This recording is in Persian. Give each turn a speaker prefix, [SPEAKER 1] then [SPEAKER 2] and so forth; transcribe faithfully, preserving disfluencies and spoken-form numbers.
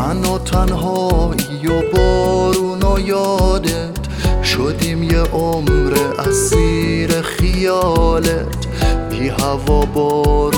[SPEAKER 1] من و تنهایی و بارون و یادت شدیم یه عمر اسیر خیالت، بی هوا بارون